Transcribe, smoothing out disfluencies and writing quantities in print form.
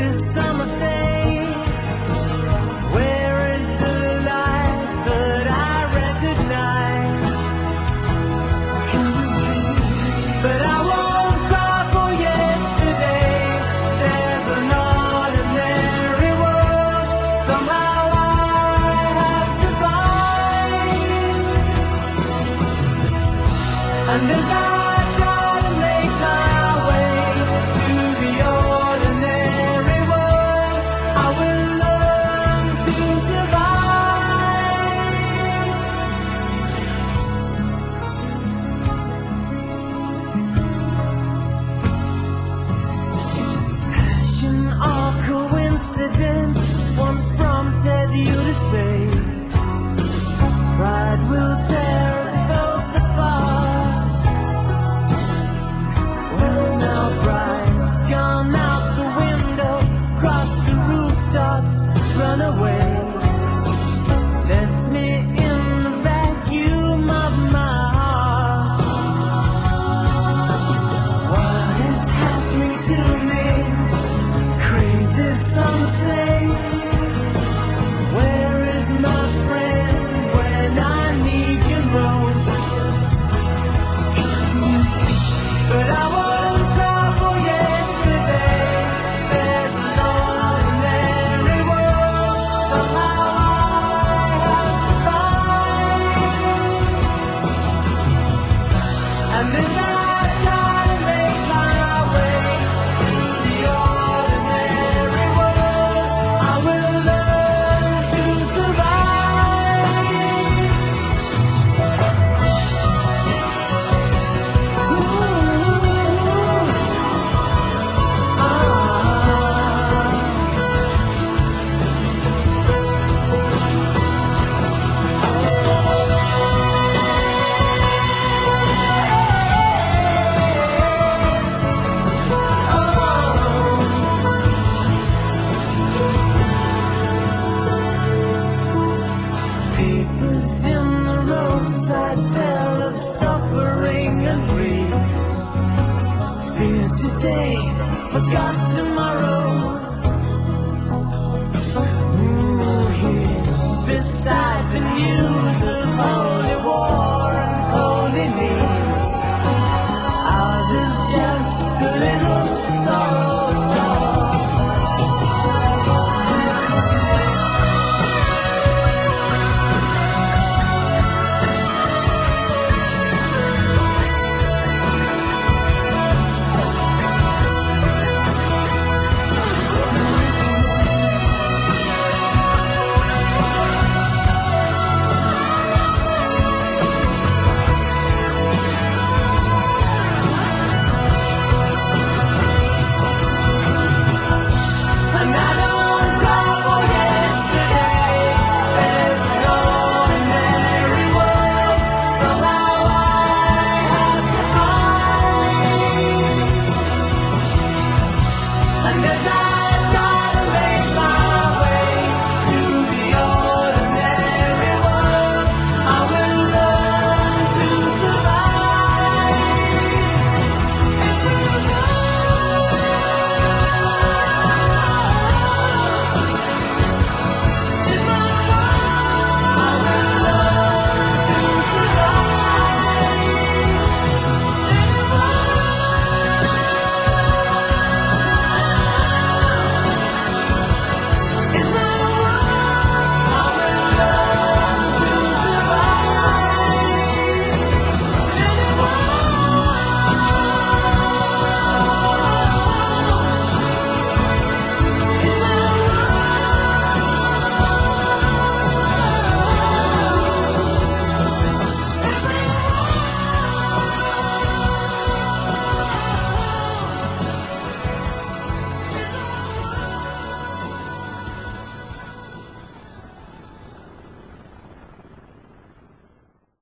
this summer day? Where is the light that I recognize? But I won't cry for yesterday. There's an ordinary world somehow I have to find. And as I try to make my way to the ordinary world, I will learn to survive. Passion or coincidence once prompted you to say, pride will tear us both apart. Well, now bride's gone out the window, cross the rooftops, run away. Left me in the vacuum of my heart. What is happening to me? Crazy some say. Where is my friend when I need you most? But I won't cry for yesterday. There's an ordinary world somehow I have to find. And as I try to make my way to the ordinary world, I will learn to survive. Papers in the roadside tell of suffering and grief. Here today, forgot to